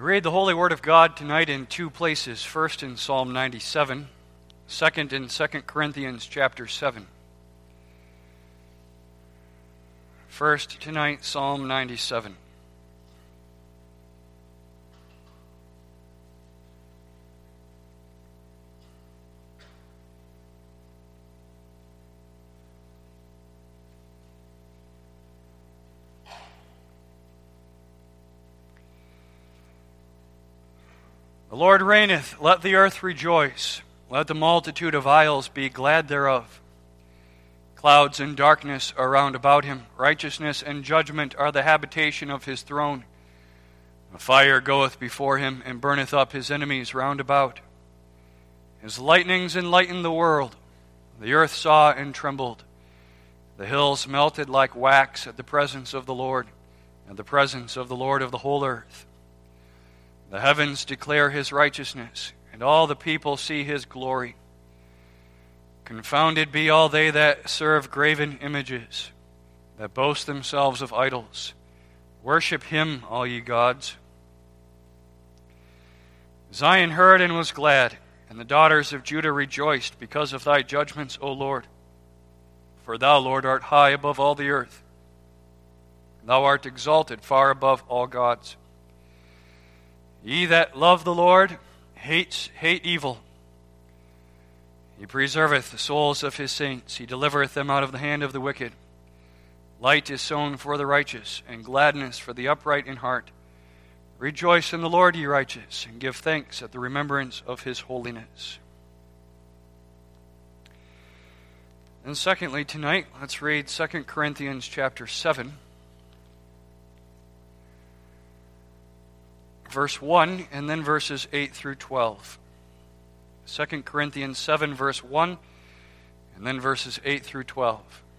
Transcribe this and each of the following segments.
read the Holy Word of God tonight in two places. First in Psalm 97, second in 2 Corinthians chapter 7. First tonight, Psalm 97. The Lord reigneth, let the earth rejoice, let the multitude of isles be glad thereof. Clouds and darkness are round about him, righteousness and judgment are the habitation of his throne. A fire goeth before him, and burneth up his enemies round about. His lightnings enlighten the world, the earth saw and trembled. The hills melted like wax at the presence of the Lord, at the presence of the Lord of the whole earth. The heavens declare his righteousness, and all the people see his glory. Confounded be all they that serve graven images, that boast themselves of idols. Worship him, all ye gods. Zion heard and was glad, and the daughters of Judah rejoiced because of thy judgments, O Lord. For thou, Lord, art high above all the earth. Thou art exalted far above all gods. Ye that love the Lord hate evil. He preserveth the souls of his saints. He delivereth them out of the hand of the wicked. Light is sown for the righteous, and gladness for the upright in heart. Rejoice in the Lord, ye righteous, and give thanks at the remembrance of his holiness. And secondly, tonight, let's read 2 Corinthians chapter 7. Verse 1, and then verses 8 through 12. 2 Corinthians 7, verse 1, and then verses 8 through 12.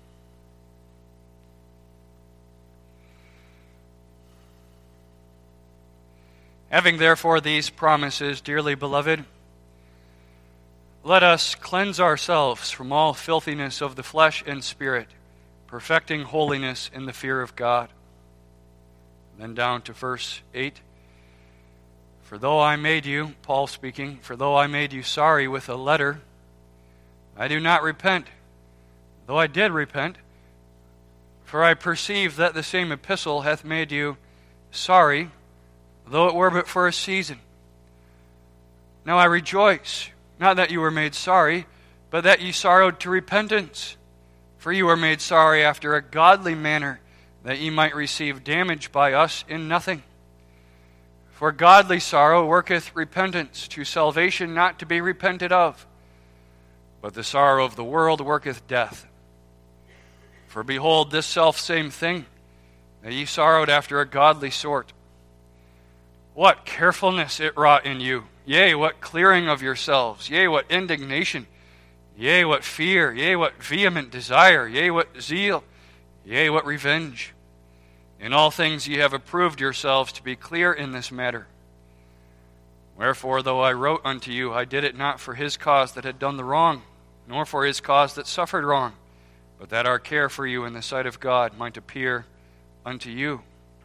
Having therefore these promises, dearly beloved, let us cleanse ourselves from all filthiness of the flesh and spirit, perfecting holiness in the fear of God. Then down to verse 8. For though I made you, Paul speaking, for though I made you sorry with a letter, I do not repent, though I did repent, for I perceive that the same epistle hath made you sorry, though it were but for a season. Now I rejoice, not that you were made sorry, but that ye sorrowed to repentance. For you were made sorry after a godly manner, that ye might receive damage by us in nothing. For godly sorrow worketh repentance to salvation not to be repented of. But the sorrow of the world worketh death. For behold, this selfsame thing, that ye sorrowed after a godly sort. What carefulness it wrought in you! Yea, what clearing of yourselves! Yea, what indignation! Yea, what fear! Yea, what vehement desire! Yea, what zeal! Yea, what revenge! In all things ye have approved yourselves to be clear in this matter. Wherefore, though I wrote unto you, I did it not for his cause that had done the wrong, nor for his cause that suffered wrong, but that our care for you in the sight of God might appear unto you.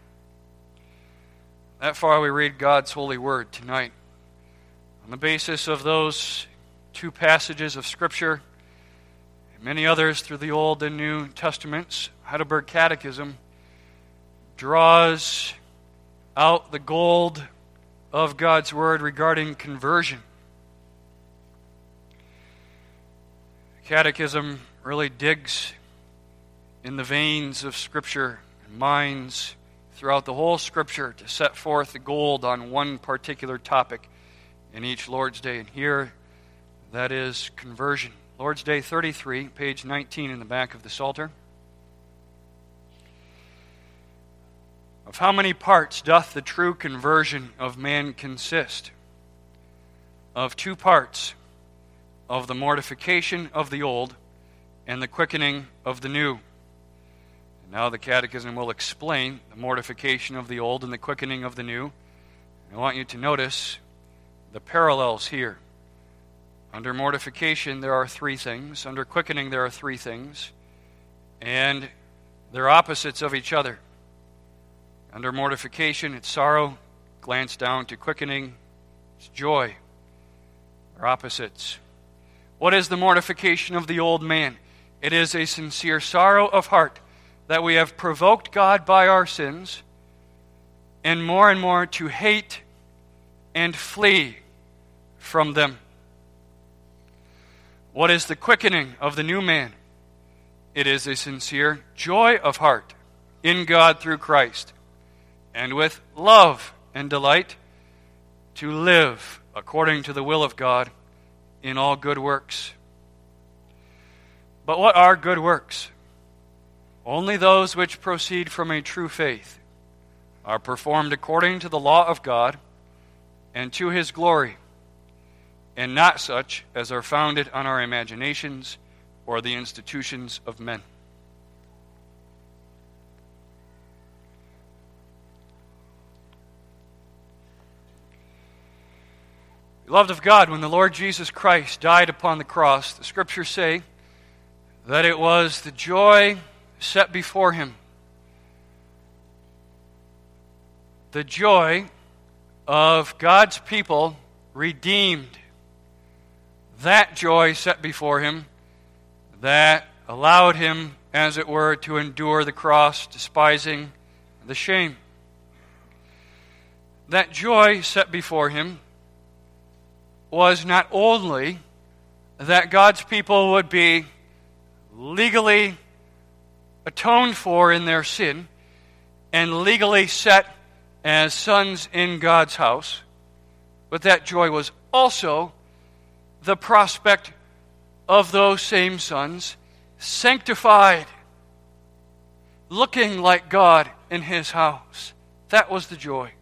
That far we read God's holy word tonight. On the basis of those two passages of Scripture, and many others through the Old and New Testaments, Heidelberg Catechism draws out the gold of God's Word regarding conversion. Catechism really digs in the veins of Scripture and mines throughout the whole Scripture to set forth the gold on one particular topic in each Lord's Day. And here, that is conversion. Lord's Day 33, page 19 in the back of the Psalter. Of how many parts doth the true conversion of man consist? Of two parts, of the mortification of the old and the quickening of the new. And now the Catechism will explain the mortification of the old and the quickening of the new. I want you to notice the parallels here. Under mortification there are three things. Under quickening there are three things. And they're opposites of each other. Under mortification, it's sorrow. glance down to quickening, it's joy. They're opposites. What is the mortification of the old man? It is a sincere sorrow of heart that we have provoked God by our sins, and more to hate and flee from them. What is the quickening of the new man? It is a sincere joy of heart in God through Christ, and with love and delight to live according to the will of God in all good works. But what are good works? Only those which proceed from a true faith, are performed according to the law of God and to His glory, and not such as are founded on our imaginations or the institutions of men. Beloved of God, when the Lord Jesus Christ died upon the cross, the Scriptures say that it was the joy set before Him. The joy of God's people redeemed. That joy set before Him that allowed Him, as it were, to endure the cross, despising the shame. That joy set before Him was not only that God's people would be legally atoned for in their sin and legally set as sons in God's house, but that joy was also the prospect of those same sons sanctified, looking like God in His house. That was the joy.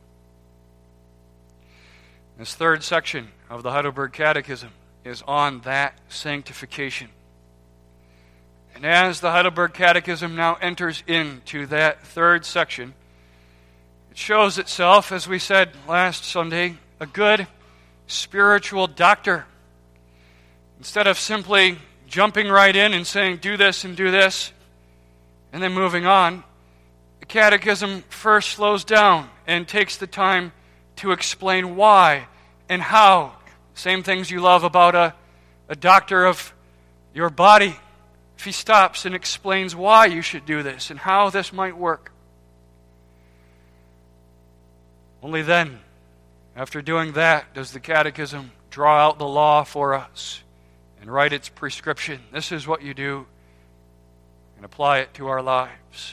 This third section of the Heidelberg Catechism is on that sanctification. And as the Heidelberg Catechism now enters into that third section, it shows itself, as we said last Sunday, a good spiritual doctor. Instead of simply jumping right in and saying, do this, and then moving on, the Catechism first slows down and takes the time to explain why and how. Same things you love about a doctor of your body. If he stops and explains why you should do this and how this might work. Only then, after doing that, does the Catechism draw out the law for us and write its prescription. This is what you do, and apply it to our lives.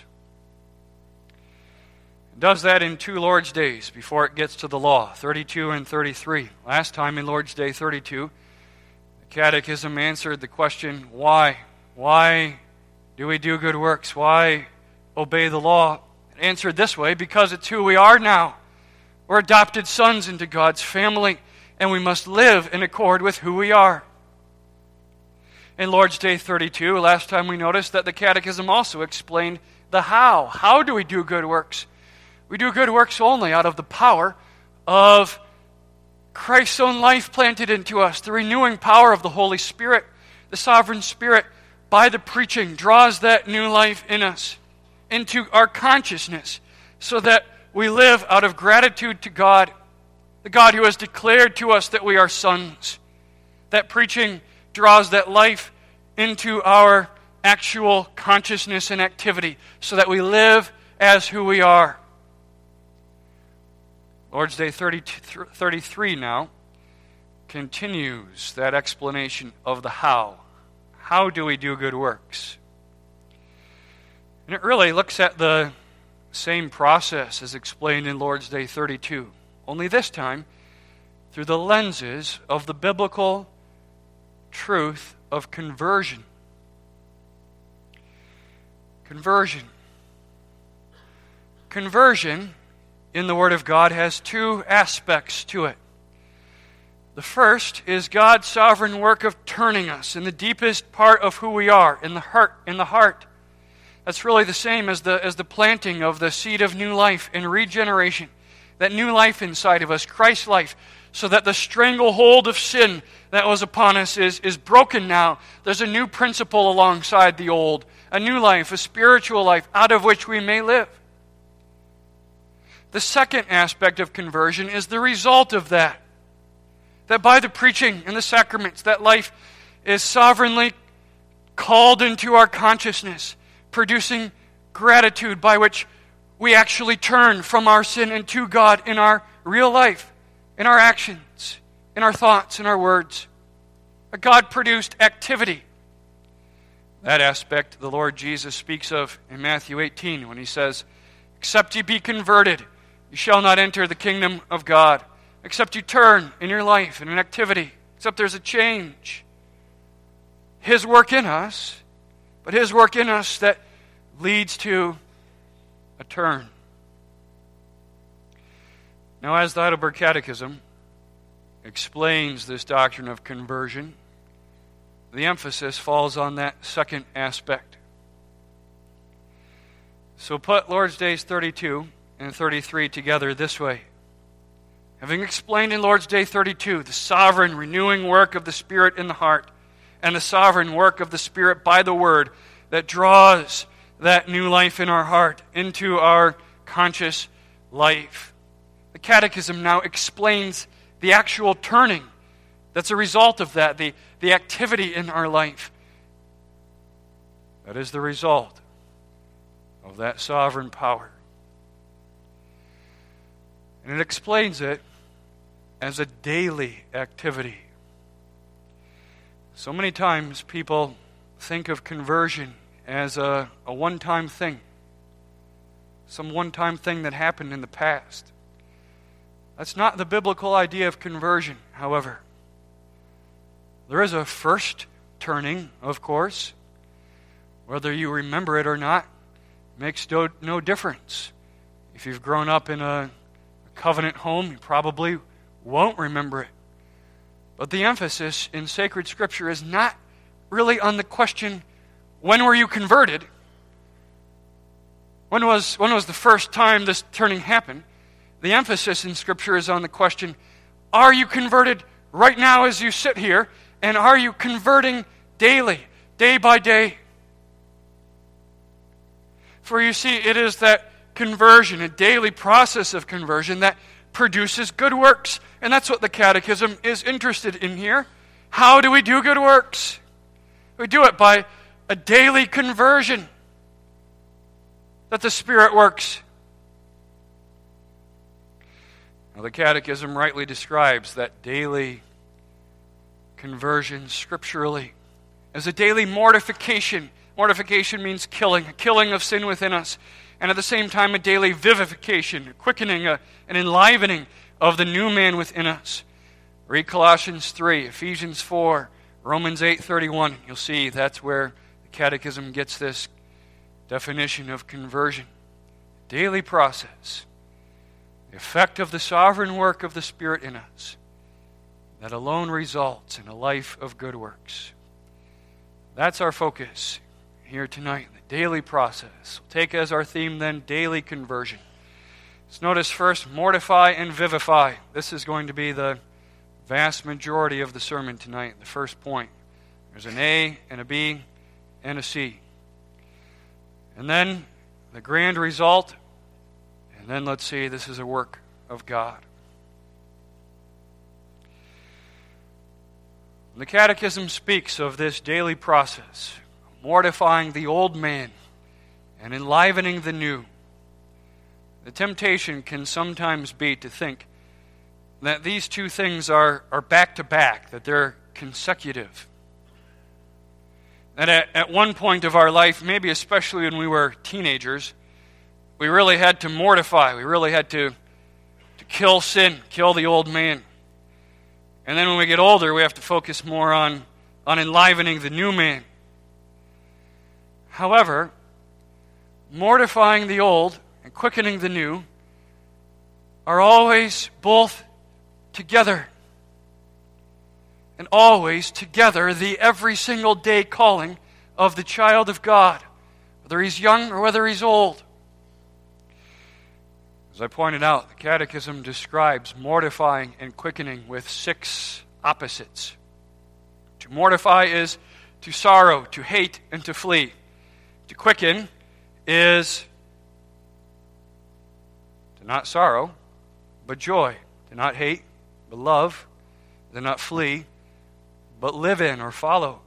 It does that in 2 Lord's Days before it gets to the law, 32 and 33. Last time in Lord's Day 32, the Catechism answered the question, why? Why do we do good works? Why obey the law? It answered this way, because it's who we are now. We're adopted sons into God's family, and we must live in accord with who we are. In Lord's Day 32, last time we noticed that the Catechism also explained the how. How do we do good works? We do good works only out of the power of Christ's own life planted into us. The renewing power of the Holy Spirit, the sovereign Spirit, by the preaching, draws that new life in us into our consciousness so that we live out of gratitude to God, the God who has declared to us that we are sons. That preaching draws that life into our actual consciousness and activity so that we live as who we are. Lord's Day 33 now continues that explanation of the how. How do we do good works? And it really looks at the same process as explained in Lord's Day 32, only this time through the lenses of the biblical truth of conversion. Conversion. Conversion in the Word of God has two aspects to it. The first is God's sovereign work of turning us in the deepest part of who we are, in the heart. That's really the same as the planting of the seed of new life and regeneration. That new life inside of us, Christ's life, so that the stranglehold of sin that was upon us is broken now. There's a new principle alongside the old, a new life, a spiritual life, out of which we may live. The second aspect of conversion is the result of that. That by the preaching and the sacraments, that life is sovereignly called into our consciousness, producing gratitude by which we actually turn from our sin and to God in our real life, in our actions, in our thoughts, in our words. A God-produced activity. That aspect the Lord Jesus speaks of in Matthew 18 when he says, "Except ye be converted, you shall not enter the kingdom of God." Except you turn in your life, in an activity, except there's a change. His work in us, but His work in us that leads to a turn. Now, as the Heidelberg Catechism explains this doctrine of conversion, the emphasis falls on that second aspect. So put Lord's Days 32 and 33 together this way. Having explained in Lord's Day 32 the sovereign renewing work of the Spirit in the heart and the sovereign work of the Spirit by the Word that draws that new life in our heart into our conscious life, the Catechism now explains the actual turning that's a result of that, the activity in our life. That is the result of that sovereign power. And it explains it as a daily activity. So many times people think of conversion as a one-time thing. Some one-time thing that happened in the past. That's not the biblical idea of conversion, however. There is a first turning, of course. Whether you remember it or not makes no difference. If you've grown up in a covenant home, you probably won't remember it. But the emphasis in sacred Scripture is not really on the question, when were you converted? When was the first time this turning happened? The emphasis in Scripture is on the question, are you converted right now as you sit here? And are you converting daily, day by day? For you see, it is that conversion, a daily process of conversion that produces good works. And that's what the Catechism is interested in here. How do we do good works? We do it by a daily conversion that the Spirit works. Now, the Catechism rightly describes that daily conversion scripturally as a daily mortification. Mortification means killing, a killing of sin within us. And at the same time, a daily vivification, a quickening, an enlivening of the new man within us. Read Colossians 3, Ephesians 4, Romans 8:31. You'll see that's where the Catechism gets this definition of conversion. Daily process. The effect of the sovereign work of the Spirit in us that alone results in a life of good works. That's our focus here tonight, the daily process. We'll take as our theme then daily conversion. Let's notice first, mortify and vivify. This is going to be the vast majority of the sermon tonight, the first point. There's an A and a B and a C. And then the grand result, and then let's see, this is a work of God. The Catechism speaks of this daily process, mortifying the old man and enlivening the new. The temptation can sometimes be to think that these two things are back to back, that they're consecutive. That at one point of our life, maybe especially when we were teenagers, we really had to mortify, we really had to kill sin, kill the old man. And then when we get older, we have to focus more on enlivening the new man. However, mortifying the old and quickening the new are always both together. And always together the every single day calling of the child of God, whether he's young or whether he's old. As I pointed out, the Catechism describes mortifying and quickening with 6 opposites. To mortify is to sorrow, to hate, and to flee. To quicken is to not sorrow, but joy. Do not hate, but love. Do not flee, but live in or follow.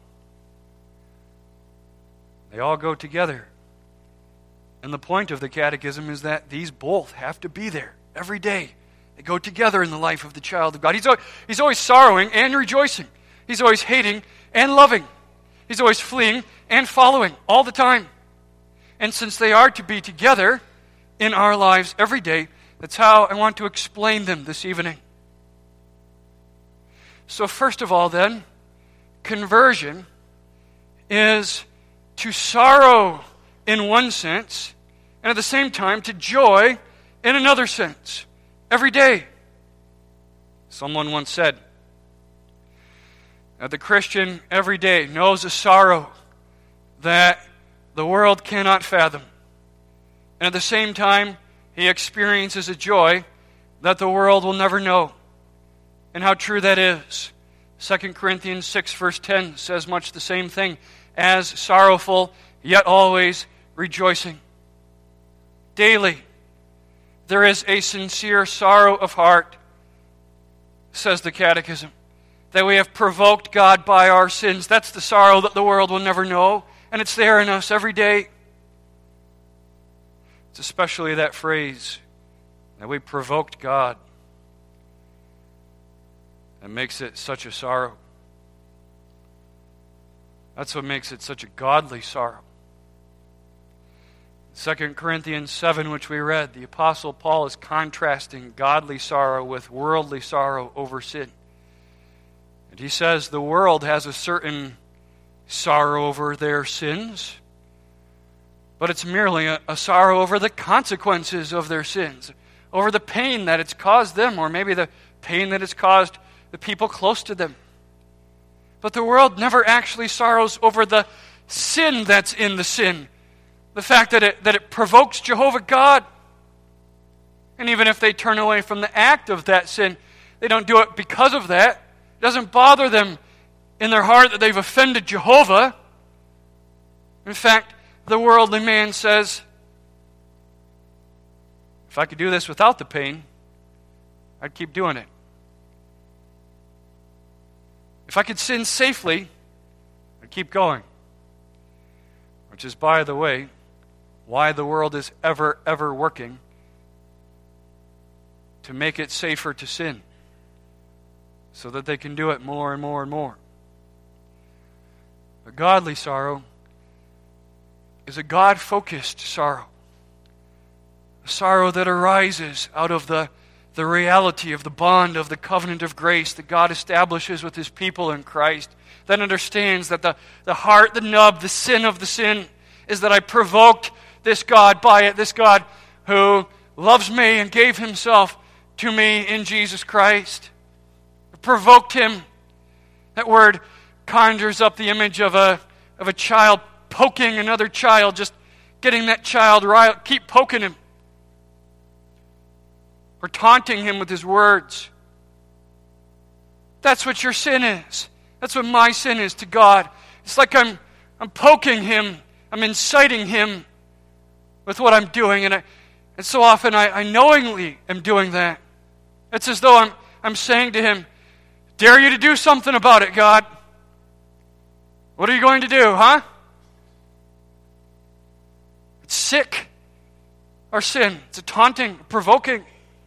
They all go together. And the point of the catechism is that these both have to be there every day. They go together in the life of the child of God. He's always sorrowing and rejoicing. He's always hating and loving. He's always fleeing and following all the time. And since they are to be together in our lives every day, that's how I want to explain them this evening. So first of all then, conversion is to sorrow in one sense, and at the same time to joy in another sense, every day. Someone once said that the Christian every day knows a sorrow that the world cannot fathom, and at the same time he experiences a joy that the world will never know. And how true that is. 2 Corinthians 6 verse 10 says much the same thing. As sorrowful, yet always rejoicing. Daily, there is a sincere sorrow of heart, says the Catechism, that we have provoked God by our sins. That's the sorrow that the world will never know, and it's there in us every day. It's especially that phrase, that we provoked God, that makes it such a sorrow. That's what makes it such a godly sorrow. 2 Corinthians 7, which we read, the Apostle Paul is contrasting godly sorrow with worldly sorrow over sin. And he says the world has a certain sorrow over their sins, but it's merely a sorrow over the consequences of their sins, over the pain that it's caused them, or maybe the pain that it's caused the people close to them. But the world never actually sorrows over the sin that's in the sin. The fact that it provokes Jehovah God. And even if they turn away from the act of that sin, they don't do it because of that. It doesn't bother them in their heart that they've offended Jehovah. In fact, the worldly man says, if I could do this without the pain, I'd keep doing it. If I could sin safely, I'd keep going. Which is, by the way, why the world is ever working to make it safer to sin, so that they can do it more and more and more. A godly sorrow is a God-focused sorrow. A sorrow that arises out of the reality of the bond of the covenant of grace that God establishes with His people in Christ, that understands that the heart, the nub, the sin of the sin is that I provoked this God by it, this God who loves me and gave Himself to me in Jesus Christ. I provoked Him. That word conjures up the image of a child poking another child, just getting that child riled, keep poking him. Or taunting him with his words. That's what your sin is. That's what my sin is to God. It's like I'm poking Him. I'm inciting Him with what I'm doing. And so often I knowingly am doing that. It's as though I'm saying to Him, dare you to do something about it, God. What are you going to do, huh? It's sick. Our sin. It's a taunting, provoking.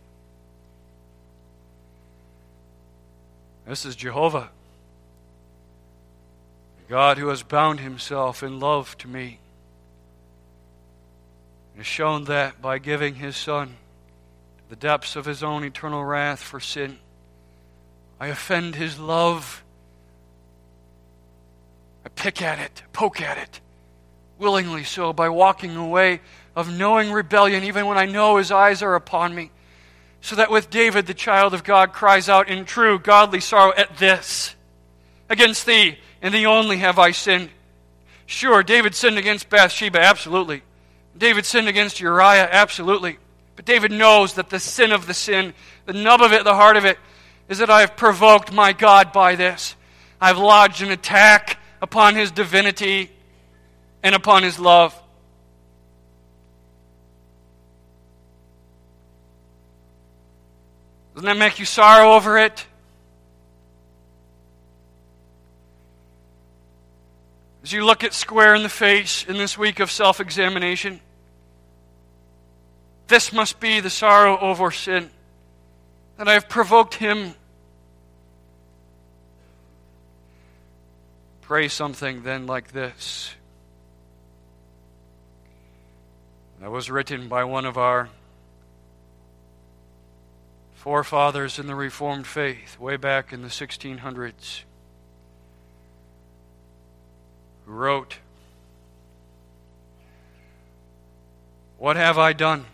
This is Jehovah, God who has bound Himself in love to me, and has shown that by giving His Son to the depths of His own eternal wrath for sin. I offend His love. I pick at it, poke at it, willingly so, by walking away of knowing rebellion, even when I know His eyes are upon me. So that with David, the child of God, cries out in true godly sorrow at this, against Thee, and Thee only have I sinned. Sure, David sinned against Bathsheba, absolutely. David sinned against Uriah, absolutely. But David knows that the sin of the sin, the nub of it, the heart of it, is that I have provoked my God by this. I've lodged an attack upon His divinity and upon His love. Doesn't that make you sorrow over it? As you look it square in the face in this week of self-examination, this must be the sorrow over sin, that I have provoked Him. Pray something then like this. That was written by one of our forefathers in the Reformed faith way back in the 1600s, who wrote, "What have I done?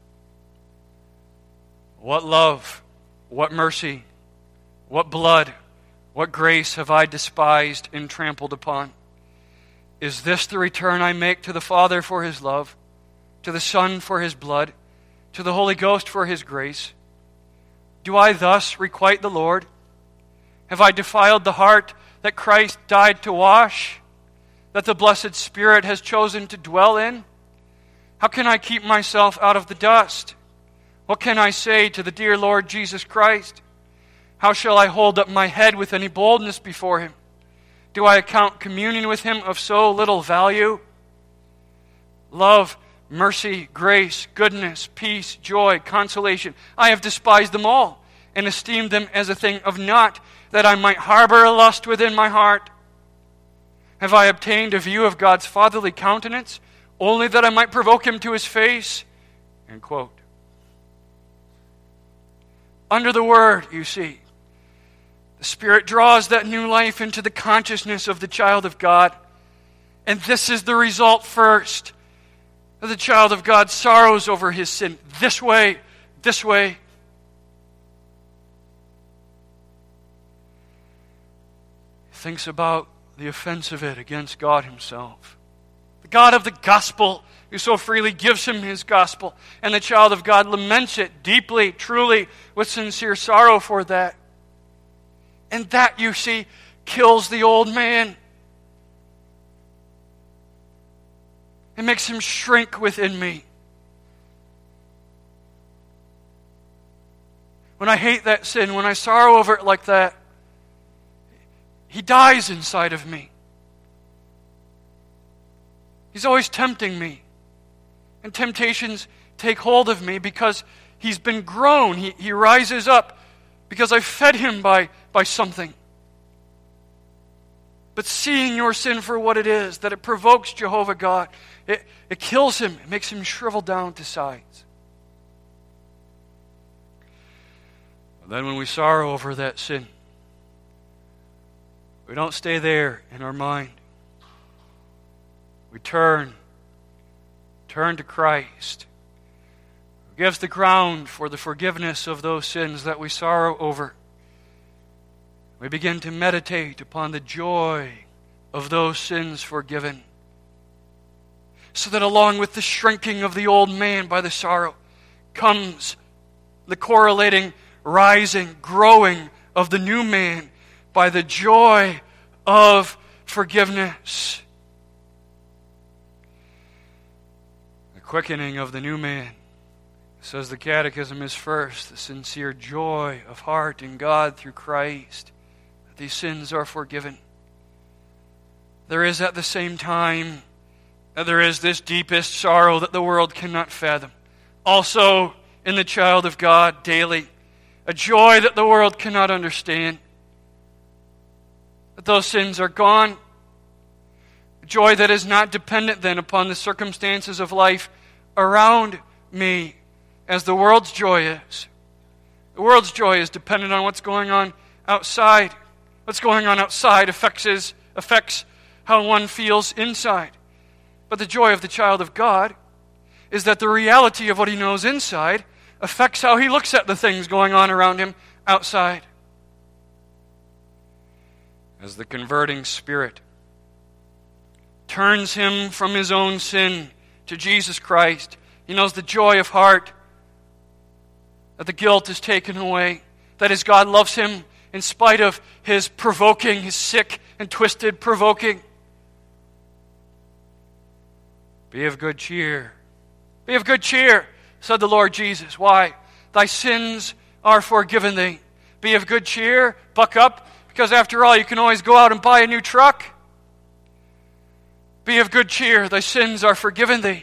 What love, what mercy, what blood, what grace have I despised and trampled upon? Is this the return I make to the Father for His love, to the Son for His blood, to the Holy Ghost for His grace? Do I thus requite the Lord? Have I defiled the heart that Christ died to wash, that the blessed Spirit has chosen to dwell in? How can I keep myself out of the dust? What can I say to the dear Lord Jesus Christ? How shall I hold up my head with any boldness before Him? Do I account communion with Him of so little value? Love, mercy, grace, goodness, peace, joy, consolation, I have despised them all, and esteemed them as a thing of naught, that I might harbor a lust within my heart. Have I obtained a view of God's fatherly countenance, only that I might provoke Him to His face?" End quote. Under the Word, you see, the Spirit draws that new life into the consciousness of the child of God. And this is the result first. That the child of God sorrows over his sin this way, this way. He thinks about the offense of it against God Himself. The God of the gospel, who so freely gives him His gospel. And the child of God laments it deeply, truly, with sincere sorrow for that. And that, you see, kills the old man. It makes him shrink within me. When I hate that sin, when I sorrow over it like that, he dies inside of me. He's always tempting me. And temptations take hold of me because he's been grown. He rises up because I fed him by something. But seeing your sin for what it is, that it provokes Jehovah God, it kills him. It makes him shrivel down to size. And then when we sorrow over that sin, we don't stay there in our mind. We turn to Christ, who gives the ground for the forgiveness of those sins that we sorrow over. We begin to meditate upon the joy of those sins forgiven, so that along with the shrinking of the old man by the sorrow comes the correlating, rising, growing of the new man by the joy of forgiveness. The quickening of the new man, says the Catechism, is first the sincere joy of heart in God through Christ, that these sins are forgiven. There is at the same time, there is this deepest sorrow that the world cannot fathom. Also in the child of God daily, a joy that the world cannot understand. That those sins are gone. A joy that is not dependent then upon the circumstances of life around me, as the world's joy is. The world's joy is dependent on what's going on outside. What's going on outside affects how one feels inside. But the joy of the child of God is that the reality of what he knows inside affects how he looks at the things going on around him outside. As the converting Spirit turns him from his own sin to Jesus Christ, he knows the joy of heart, that the guilt is taken away, that his God loves him in spite of his provoking, his sick and twisted provoking. Be of good cheer. Be of good cheer, said the Lord Jesus. Why? Thy sins are forgiven thee. Be of good cheer, buck up, because after all, you can always go out and buy a new truck. Be of good cheer, thy sins are forgiven thee.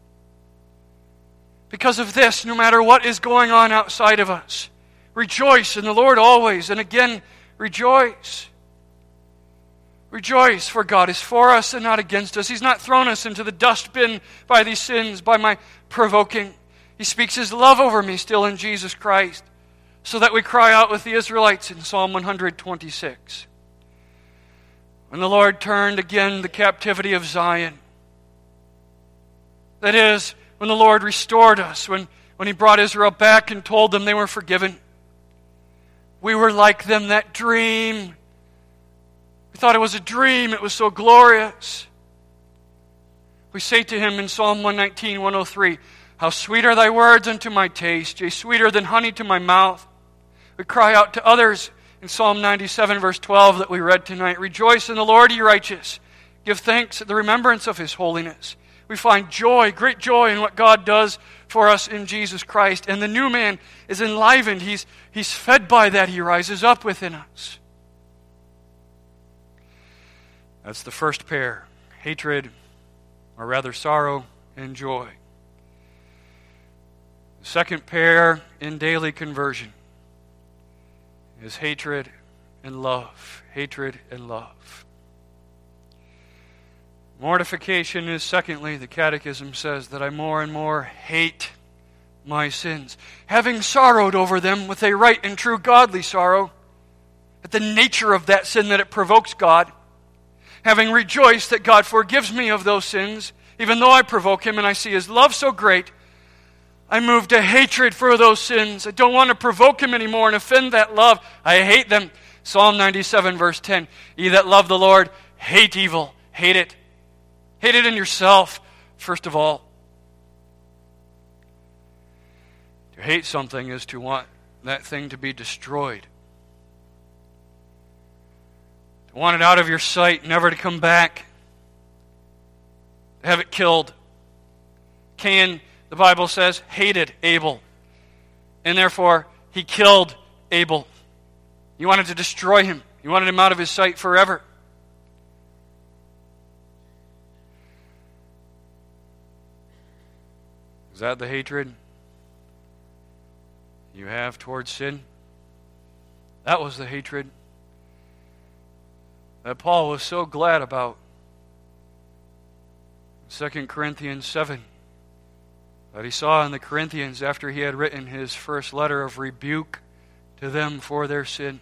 Because of this, no matter what is going on outside of us, rejoice in the Lord always, and again, rejoice. Rejoice, for God is for us and not against us. He's not thrown us into the dustbin by these sins, by my provoking. He speaks His love over me still in Jesus Christ, so that we cry out with the Israelites in Psalm 126. When the Lord turned again the captivity of Zion, that is, when the Lord restored us, when He brought Israel back and told them they were forgiven, we were like them that dream. We thought it was a dream. It was so glorious. We say to Him in Psalm 119, 103, how sweet are thy words unto my taste, yea, sweeter than honey to my mouth. We cry out to others in Psalm 97, verse 12 that we read tonight, rejoice in the Lord, ye righteous. Give thanks at the remembrance of His holiness. We find joy, great joy in what God does for us in Jesus Christ. And the new man is enlivened. He's fed by that. He rises up within us. That's the first pair. Hatred, or rather sorrow and joy. The second pair in daily conversion is hatred and love. Hatred and love. Mortification is, secondly, the Catechism says, that I more and more hate my sins, having sorrowed over them with a right and true godly sorrow, at the nature of that sin that it provokes God, having rejoiced that God forgives me of those sins, even though I provoke Him and I see His love so great, I move to hatred for those sins. I don't want to provoke Him anymore and offend that love. I hate them. Psalm 97, verse 10. Ye that love the Lord, hate evil. Hate it. Hate it in yourself, first of all. To hate something is to want that thing to be destroyed. To want it out of your sight, never to come back. To have it killed. Cain, the Bible says, hated Abel. And therefore, he killed Abel. He wanted to destroy him. He wanted him out of his sight forever. Is that the hatred you have towards sin? That was the hatred that Paul was so glad about. 2 Corinthians 7. That he saw in the Corinthians after he had written his first letter of rebuke to them for their sin.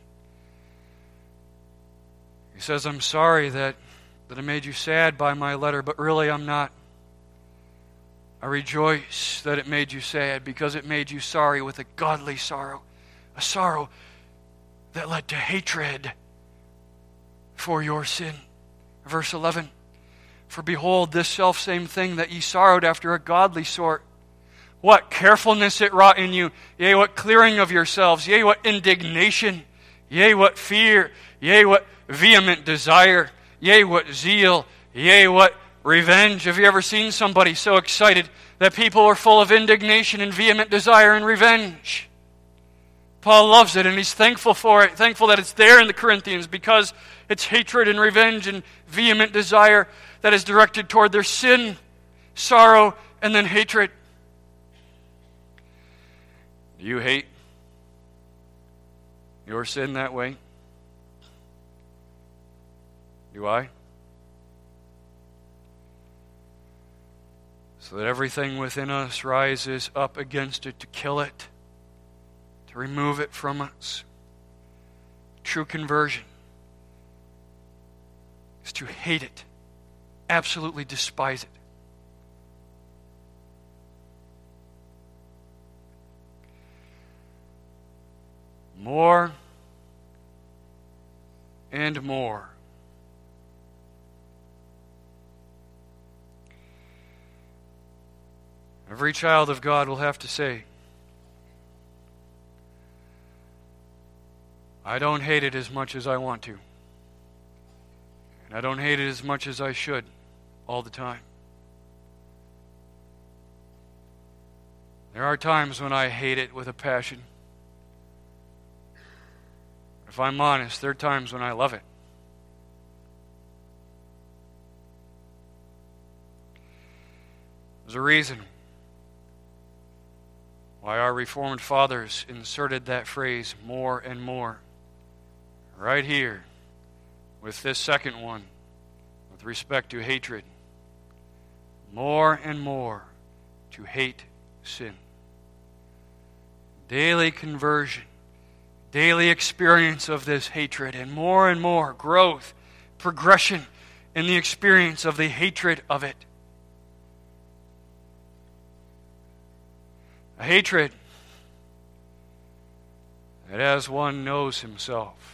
He says, I'm sorry that I made you sad by my letter, but really I'm not. I rejoice that it made you sad because it made you sorry with a godly sorrow. A sorrow that led to hatred for your sin. Verse 11. For behold, this selfsame thing that ye sorrowed after a godly sort, what carefulness it wrought in you, yea, what clearing of yourselves, yea, what indignation, yea, what fear, yea, what vehement desire, yea, what zeal, yea, what revenge. Have you ever seen somebody so excited that people are full of indignation and vehement desire and revenge? Paul loves it and he's thankful for it, thankful that it's there in the Corinthians because it's hatred and revenge and vehement desire that is directed toward their sin, sorrow, and then hatred. Do you hate your sin that way? Do I? So that everything within us rises up against it to kill it, to remove it from us. True conversion is to hate it, absolutely despise it. More and more. Every child of God will have to say, I don't hate it as much as I want to. And I don't hate it as much as I should all the time. There are times when I hate it with a passion. If I'm honest, there are times when I love it. There's a reason why our Reformed fathers inserted that phrase more and more right here with this second one with respect to hatred. More and more to hate sin. Daily conversion, daily experience of this hatred, and more growth, progression in the experience of the hatred of it. A hatred that, as one knows himself,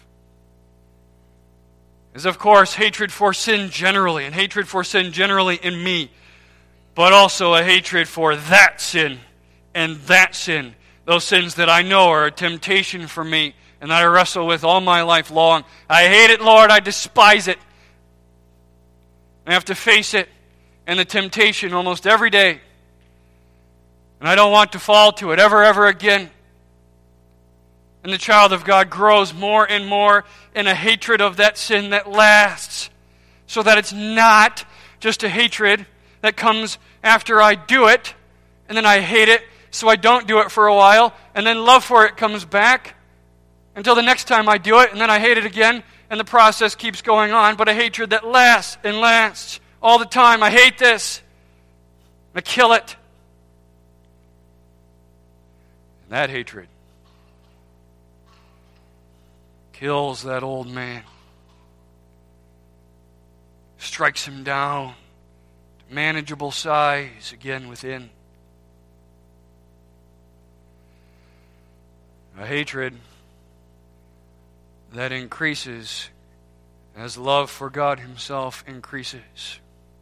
is of course hatred for sin generally, and hatred for sin generally in me, but also a hatred for that sin and that sin. Those sins that I know are a temptation for me and that I wrestle with all my life long. I hate it, Lord. I despise it. I have to face it and the temptation almost every day. And I don't want to fall to it ever again. And the child of God grows more and more in a hatred of that sin that lasts. So that it's not just a hatred that comes after I do it, and then I hate it, so I don't do it for a while, and then love for it comes back until the next time I do it, and then I hate it again, and the process keeps going on. But a hatred that lasts and lasts all the time. I hate this. I kill it. And that hatred kills that old man, strikes him down to manageable size again within. A hatred that increases as love for God Himself increases.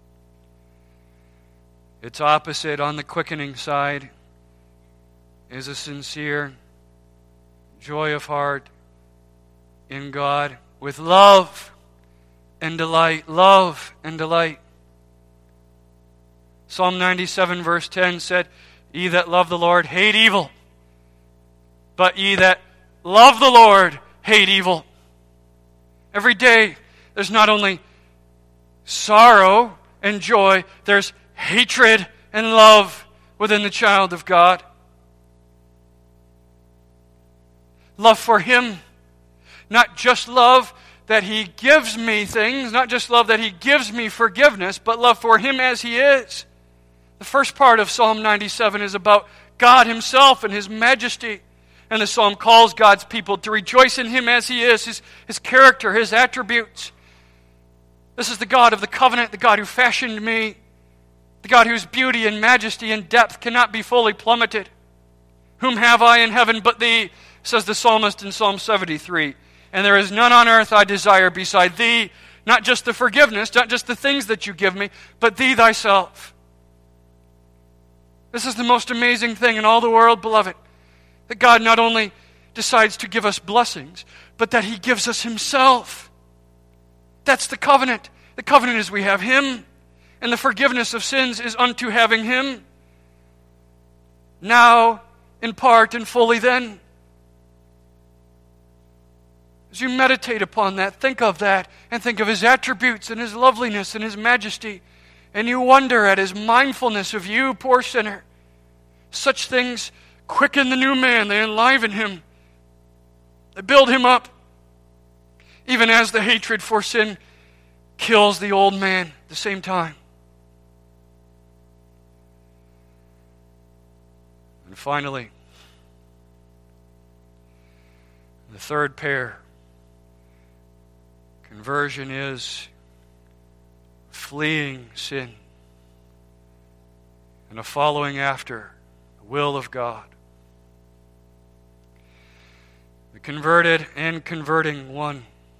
Its opposite on the quickening side is a sincere joy of heart in God with love and delight. Love and delight. Psalm 97 verse 10 said, "Ye that love the Lord hate evil, but ye that love the Lord hate evil." Every day there's not only sorrow and joy, there's hatred and love within the child of God. Love for Him. Not just love that He gives me things, not just love that He gives me forgiveness, but love for Him as He is. The first part of Psalm 97 is about God Himself and His majesty. And the psalm calls God's people to rejoice in Him as He is, His character, His attributes. This is the God of the covenant, the God who fashioned me, the God whose beauty and majesty and depth cannot be fully plummeted. Whom have I in heaven but Thee, says the psalmist in Psalm 73. And there is none on earth I desire beside Thee, not just the forgiveness, not just the things that You give me, but Thee Thyself. This is the most amazing thing in all the world, beloved. That God not only decides to give us blessings, but that He gives us Himself. That's the covenant. The covenant is we have Him, and the forgiveness of sins is unto having Him. Now, in part and fully then. As you meditate upon that, think of that, and think of His attributes and His loveliness and His majesty, and you wonder at His mindfulness of you, poor sinner. Such things quicken the new man, they enliven him, they build him up, even as the hatred for sin kills the old man at the same time. And finally, the third pair, conversion is fleeing sin and a following after the will of God. The converted and converting one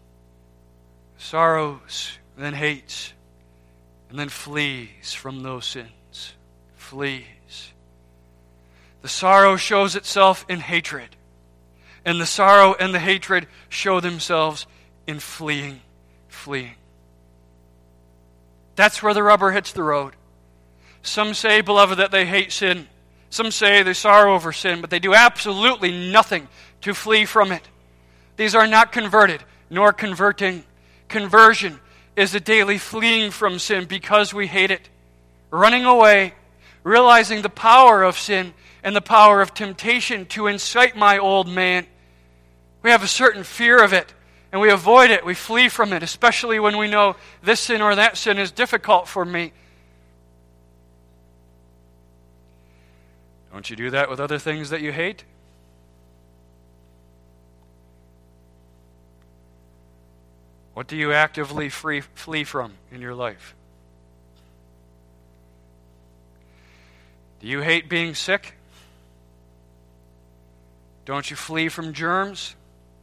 sorrows, then hates, and then flees from those sins. Flees. The sorrow shows itself in hatred, and the sorrow and the hatred show themselves in fleeing. That's where the rubber hits the road. Some say, beloved, that they hate sin. Some say they sorrow over sin, but they do absolutely nothing to flee from it. These are not converted, nor converting. Conversion is a daily fleeing from sin because we hate it, running away, realizing the power of sin and the power of temptation to incite my old man. We have a certain fear of it, and we avoid it. We flee from it, especially when we know this sin or that sin is difficult for me. Don't you do that with other things that you hate? What do you actively flee from in your life? Do you hate being sick? Don't you flee from germs?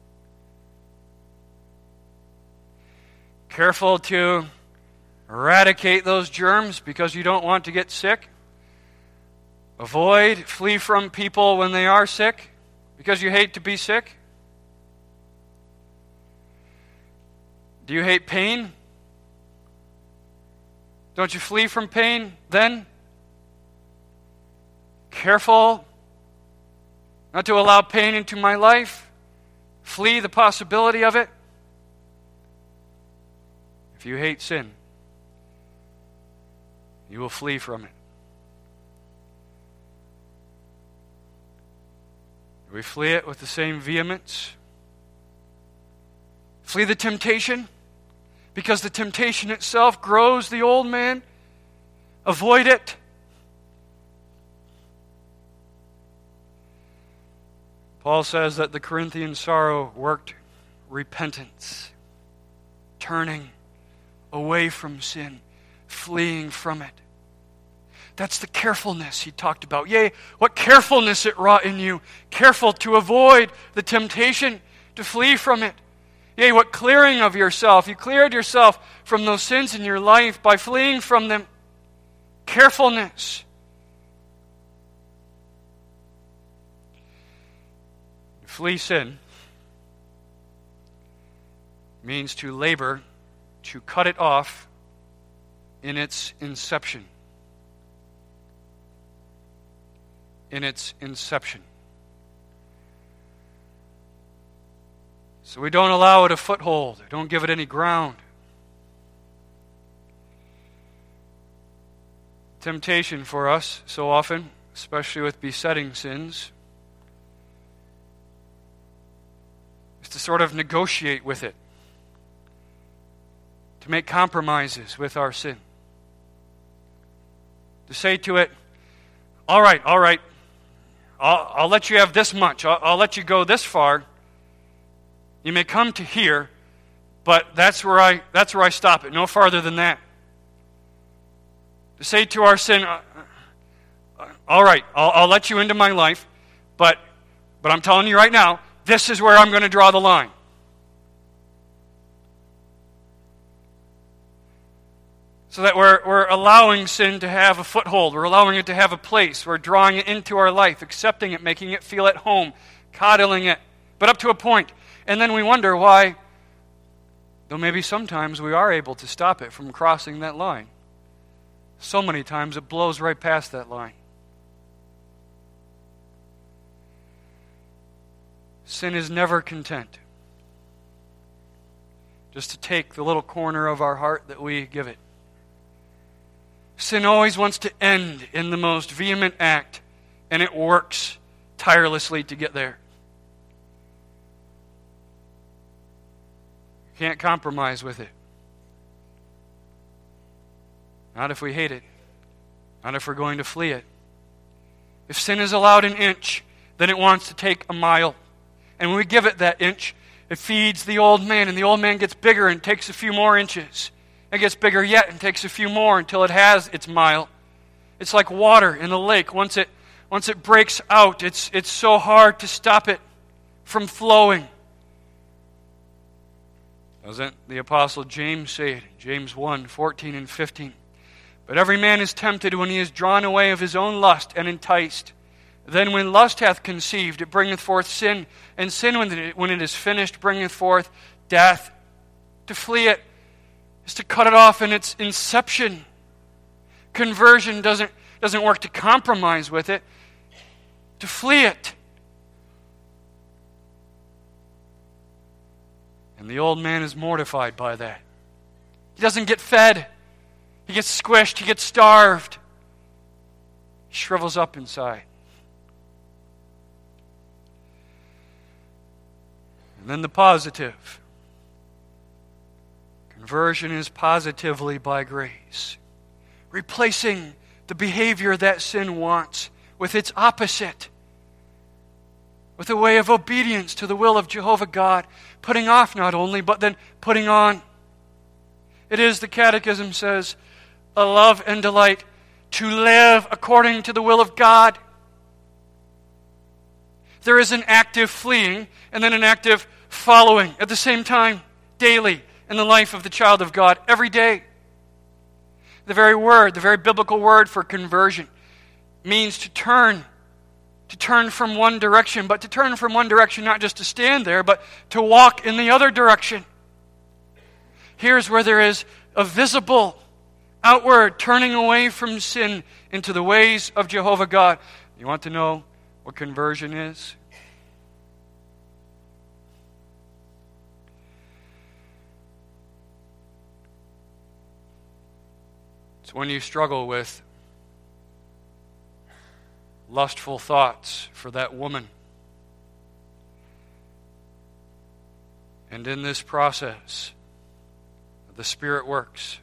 Careful to eradicate those germs because you don't want to get sick? Flee from people when they are sick because you hate to be sick? Do you hate pain? Don't you flee from pain then? Careful not to allow pain into my life. Flee the possibility of it. If you hate sin, you will flee from it. Do we flee it with the same vehemence? Flee the temptation, because the temptation itself grows the old man. Avoid it. Paul says that the Corinthian sorrow worked repentance, turning away from sin, fleeing from it. That's the carefulness he talked about. Yea, what carefulness it wrought in you. Careful to avoid the temptation, to flee from it. Yea, what clearing of yourself. You cleared yourself from those sins in your life by fleeing from them. Carefulness. To flee sin means to labor, to cut it off in its inception. In its inception. So we don't allow it a foothold. Don't give it any ground. Temptation for us, so often, especially with besetting sins, is to sort of negotiate with it. To make compromises with our sin. To say to it, all right, I'll let you have this much. I'll let you go this far. You may come to here, but that's where I stop it. No farther than that. To say to our sin, all right, I'll let you into my life, but I'm telling you right now, this is where I'm going to draw the line. So that we're allowing sin to have a foothold. We're allowing it to have a place. We're drawing it into our life, accepting it, making it feel at home, coddling it, but up to a point. And then we wonder why, though maybe sometimes we are able to stop it from crossing that line. So many times it blows right past that line. Sin is never content just to take the little corner of our heart that we give it. Sin always wants to end in the most vehement act, and it works tirelessly to get there. You can't compromise with it. Not if we hate it. Not if we're going to flee it. If sin is allowed an inch, then it wants to take a mile. And when we give it that inch, it feeds the old man, and the old man gets bigger and takes a few more inches. It gets bigger yet and takes a few more until it has its mile. It's like water in a lake. Once it breaks out, it's so hard to stop it from flowing. Doesn't the Apostle James say it? James 1:14 and 15. But every man is tempted when he is drawn away of his own lust and enticed. Then when lust hath conceived, it bringeth forth sin. And sin, when it is finished, bringeth forth death. To flee it is to cut it off in its inception. Conversion doesn't work to compromise with it. To flee it. And the old man is mortified by that. He doesn't get fed. He gets squished. He gets starved. He shrivels up inside. And then the positive. Conversion is positively by grace. Replacing the behavior that sin wants with its opposite. With a way of obedience to the will of Jehovah God. Putting off not only, but then putting on. It is, the Catechism says, a love and delight to live according to the will of God. There is an active fleeing and then an active following at the same time, daily, in the life of the child of God, every day. The very biblical word for conversion means to turn from one direction, but to turn from one direction not just to stand there, but to walk in the other direction. Here's where there is a visible, outward turning away from sin into the ways of Jehovah God. You want to know what conversion is? It's when you struggle with lustful thoughts for that woman. And in this process, the Spirit works.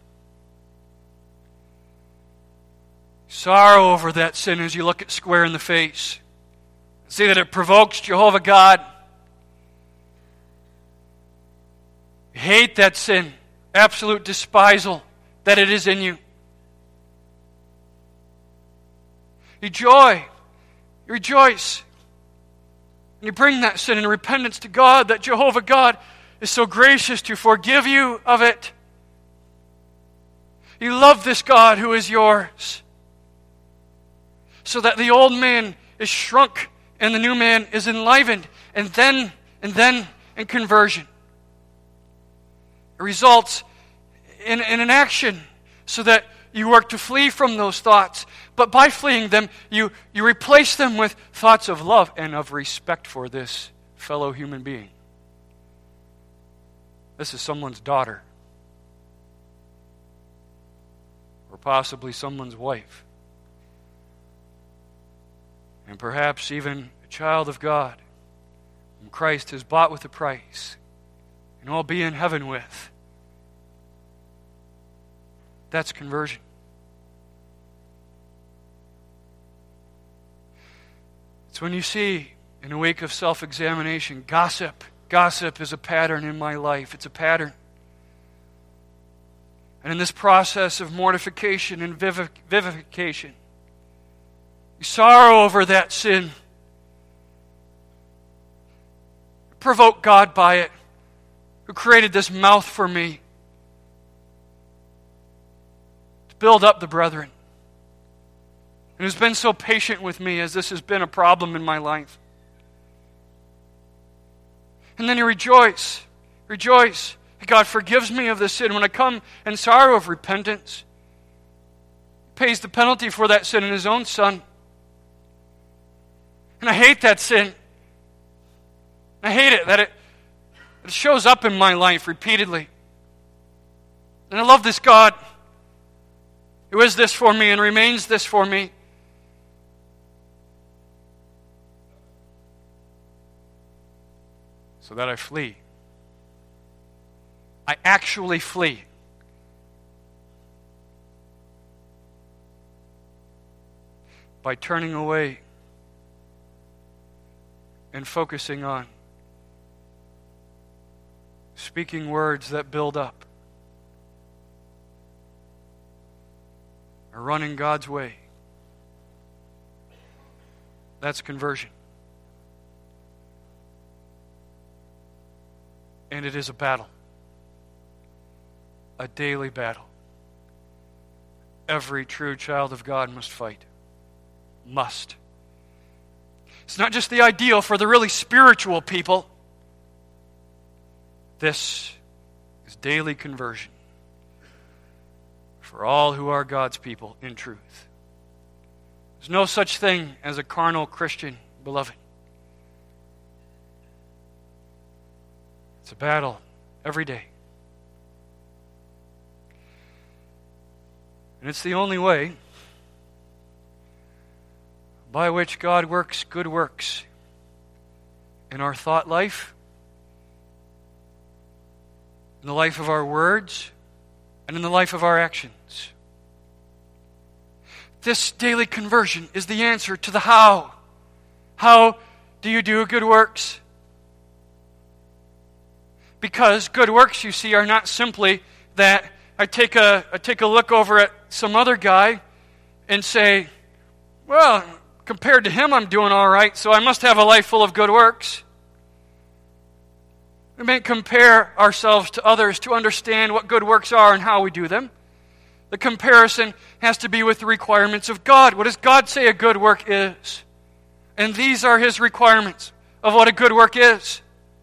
Sorrow over that sin as you look it square in the face. See that it provokes Jehovah God. Hate that sin. Absolute despisal that it is in you. You rejoice. And you bring that sin in repentance to God, that Jehovah God is so gracious to forgive you of it. You love this God who is yours. So that the old man is shrunk and the new man is enlivened. And then in conversion. It results in an action so that you work to flee from those thoughts. But by fleeing them, you replace them with thoughts of love and of respect for this fellow human being. This is someone's daughter. Or possibly someone's wife. And perhaps even a child of God whom Christ has bought with a price and will be in heaven with. That's conversion. It's when you see, in a week of self-examination, gossip. Gossip is a pattern in my life. It's a pattern. And in this process of mortification and vivification, you sorrow over that sin. Provoke God by it, who created this mouth for me. To build up the brethren. And who's been so patient with me as this has been a problem in my life. And then you rejoice. Rejoice. God forgives me of this sin. When I come in sorrow of repentance, He pays the penalty for that sin in His own Son. And I hate that sin. I hate it, that it shows up in my life repeatedly. And I love this God who is this for me and remains this for me. So that I flee. I actually flee. By turning away and focusing on speaking words that build up, or running God's way. That's conversion. And it is a battle. A daily battle. Every true child of God must fight. Must. It's not just the ideal for the really spiritual people. This is daily conversion for all who are God's people in truth. There's no such thing as a carnal Christian, beloved. It's a battle every day. And it's the only way by which God works good works in our thought life, in the life of our words, and in the life of our actions. This daily conversion is the answer to the how. How do you do good works? Because good works, you see, are not simply that I take a look over at some other guy and say, well, compared to him, I'm doing all right, so I must have a life full of good works. We may compare ourselves to others to understand what good works are and how we do them. The comparison has to be with the requirements of God. What does God say a good work is? And these are His requirements of what a good work is.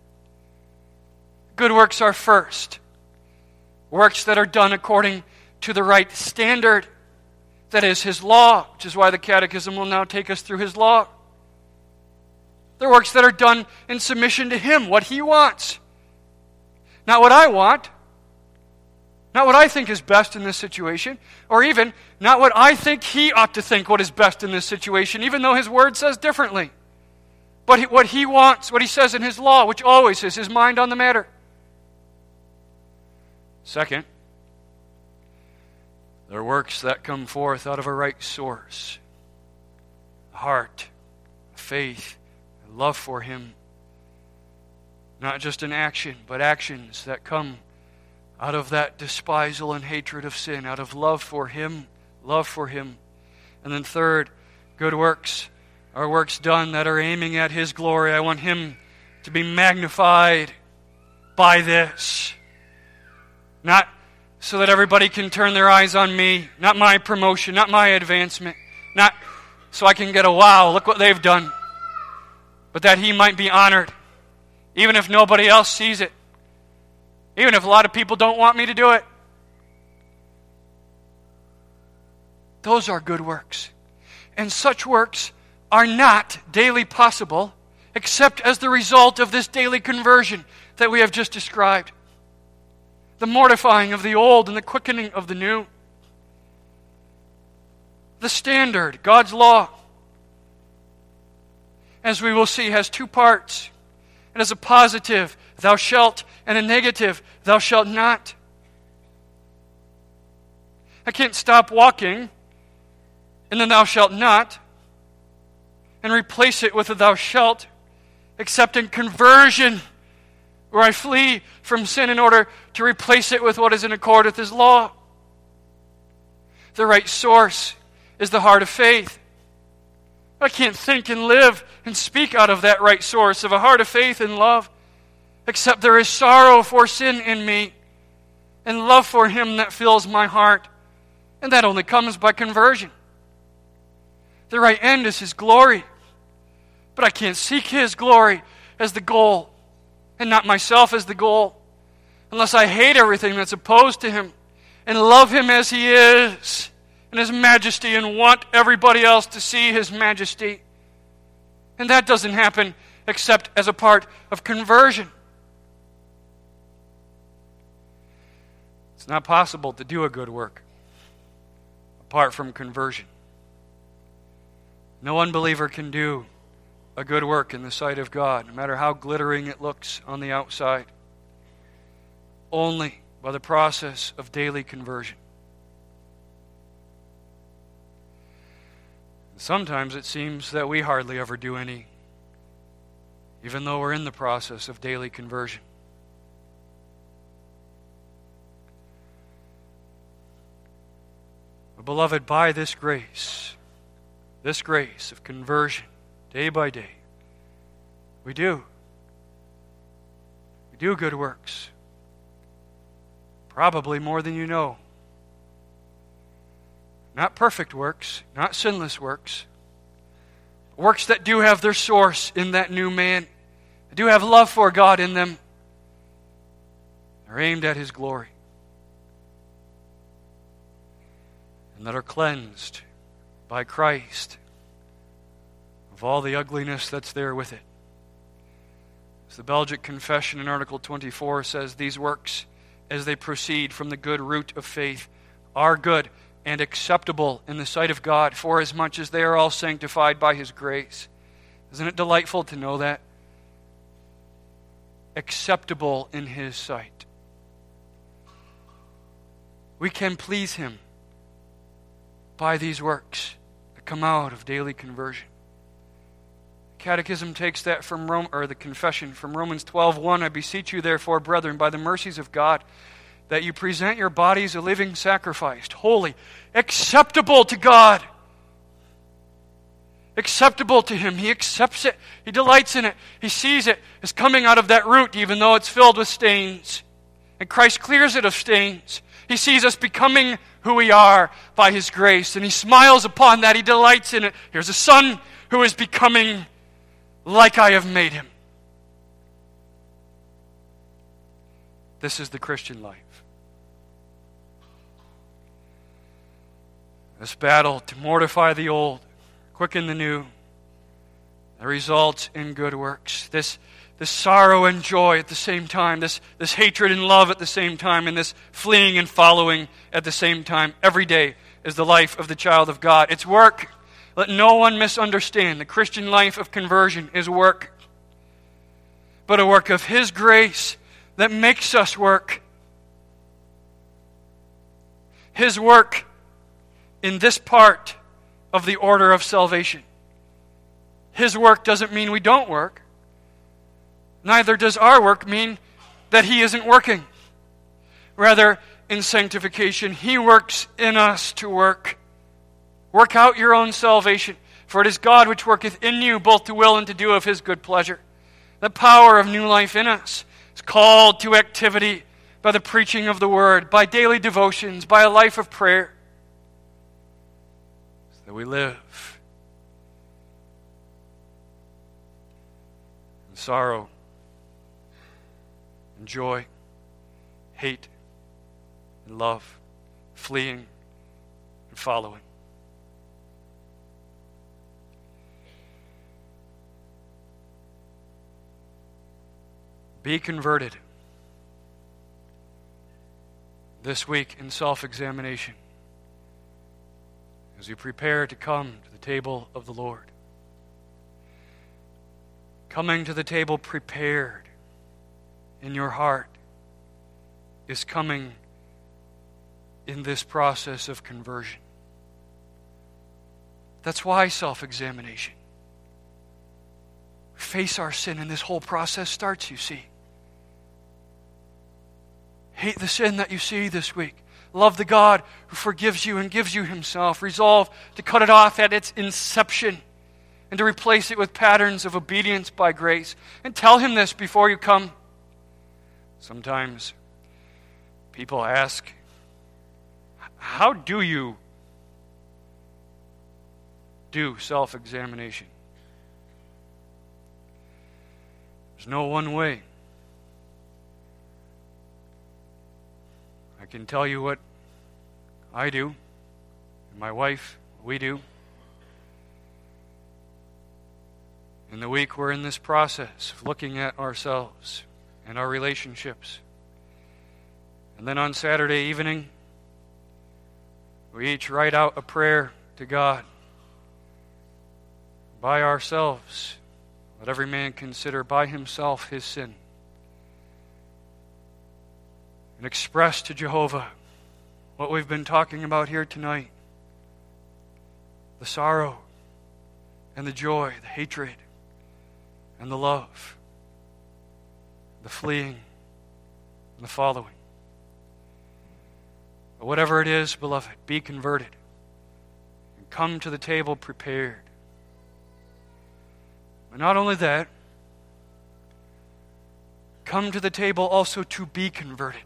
Good works are first. Works that are done according to the right standard. That is His law, which is why the Catechism will now take us through His law. They're works that are done in submission to Him, what He wants. Not what I want. Not what I think is best in this situation. Or even not what I think He ought to think what is best in this situation, even though His Word says differently. But what He wants, what He says in His law, which always is His mind on the matter. Second, there are works that come forth out of a right source. A heart, a faith, a love for Him. Not just an action, but actions that come out of that despisal and hatred of sin, out of love for Him, love for Him. And then third, good works are works done that are aiming at His glory. I want Him to be magnified by this. Not so that everybody can turn their eyes on me, not my promotion, not my advancement, not so I can get a wow, look what they've done, but that He might be honored, even if nobody else sees it, even if a lot of people don't want me to do it. Those are good works. And such works are not daily possible except as the result of this daily conversion that we have just described. The mortifying of the old and the quickening of the new. The standard, God's law, as we will see, has two parts. It has a positive, thou shalt, and a negative, thou shalt not. I can't stop walking and then thou shalt not and replace it with a thou shalt, except in conversion, where I flee from sin in order to replace it with what is in accord with His law. The right source is the heart of faith. I can't think and live and speak out of that right source of a heart of faith and love, except there is sorrow for sin in me and love for Him that fills my heart. And that only comes by conversion. The right end is His glory, but I can't seek His glory as the goal and not myself as the goal, unless I hate everything that's opposed to Him and love Him as He is in His majesty and want everybody else to see His majesty. And that doesn't happen except as a part of conversion. It's not possible to do a good work apart from conversion. No unbeliever can do a good work in the sight of God, no matter how glittering it looks on the outside. Only by the process of daily conversion. Sometimes it seems that we hardly ever do any, even though we're in the process of daily conversion. But beloved, by this grace of conversion, day by day, we do good works. Probably more than you know. Not perfect works, not sinless works. Works that do have their source in that new man. That do have love for God in them. They're aimed at His glory. And that are cleansed by Christ of all the ugliness that's there with it. As the Belgic Confession in Article 24 says, these works, as they proceed from the good root of faith, are good and acceptable in the sight of God, forasmuch as they are all sanctified by His grace. Isn't it delightful to know that? Acceptable in His sight. We can please Him by these works that come out of daily conversion. Catechism takes that from the confession from Romans 12:1. I beseech you, therefore, brethren, by the mercies of God, that you present your bodies a living sacrifice, holy, acceptable to God. Acceptable to Him. He accepts it. He delights in it. He sees it as coming out of that root, even though it's filled with stains. And Christ clears it of stains. He sees us becoming who we are by His grace, and He smiles upon that. He delights in it. Here's a son who is becoming like I have made him. This is the Christian life. This battle to mortify the old, quicken the new, that results in good works. This sorrow and joy at the same time, this hatred and love at the same time, and this fleeing and following at the same time. Every day is the life of the child of God. It's work. Let no one misunderstand. The Christian life of conversion is work, but a work of His grace that makes us work. His work in this part of the order of salvation. His work doesn't mean we don't work. Neither does our work mean that He isn't working. Rather, in sanctification, He works in us to work. Work out your own salvation, for it is God which worketh in you both to will and to do of His good pleasure. The power of new life in us is called to activity by the preaching of the Word, by daily devotions, by a life of prayer, so that we live in sorrow and joy, hate and love, fleeing and following. Be converted this week in self-examination as you prepare to come to the table of the Lord. Coming to the table prepared in your heart is coming in this process of conversion. That's why self-examination. Face our sin, and this whole process starts, you see. Hate the sin that you see this week. Love the God who forgives you and gives you Himself. Resolve to cut it off at its inception and to replace it with patterns of obedience by grace. And tell Him this before you come. Sometimes people ask, how do you do self-examination? There's no one way. I can tell you what I do, and my wife, we do. In the week, we're in this process of looking at ourselves and our relationships. And then on Saturday evening, we each write out a prayer to God by ourselves. Let every man consider by himself his sin, and express to Jehovah what we've been talking about here tonight. The sorrow and the joy, the hatred and the love, the fleeing and the following. But whatever it is, beloved, be converted and come to the table prepared. But not only that, come to the table also to be converted,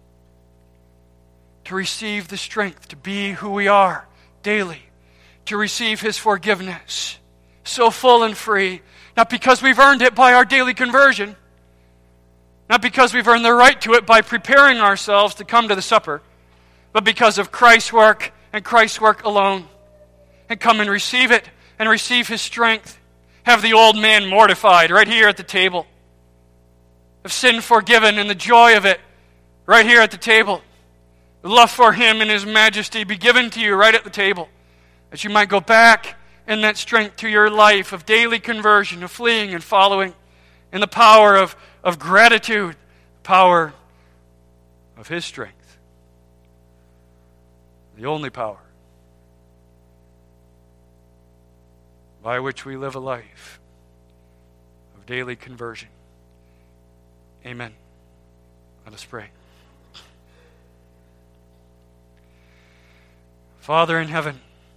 to receive the strength to be who we are daily, to receive His forgiveness so full and free, not because we've earned it by our daily conversion, not because we've earned the right to it by preparing ourselves to come to the supper, but because of Christ's work and Christ's work alone. And come and receive it and receive His strength. Have the old man mortified right here at the table. of sin forgiven and the joy of it right here at the table. The love for Him and His majesty be given to you right at the table, that you might go back in that strength to your life of daily conversion, of fleeing and following, in the power of gratitude, the power of His strength, the only power by which we live a life of daily conversion. Amen. Let us pray. Father in heaven,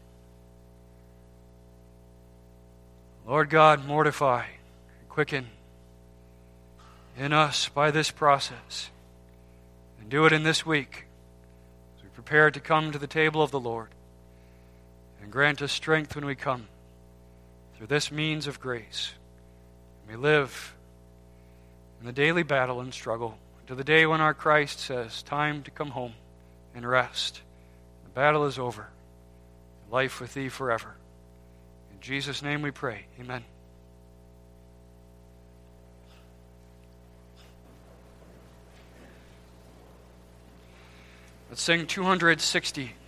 Lord God, mortify and quicken in us by this process, and do it in this week as we prepare to come to the table of the Lord, and grant us strength when we come through this means of grace. We live in the daily battle and struggle to the day when our Christ says, time to come home and rest. The battle is over. Life with Thee forever. In Jesus' name we pray. Amen. Let's sing 260.